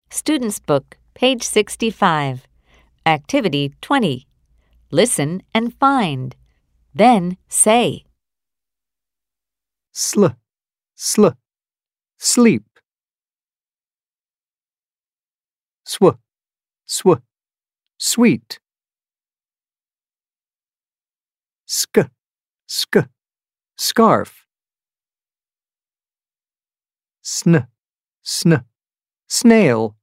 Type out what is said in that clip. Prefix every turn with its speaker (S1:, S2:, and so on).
S1: Student's Book, page 65. Activity 20. Listen and find. Then say.
S2: Sl, sleep. Sw, sweet. Sk, scarf. Sn, snail.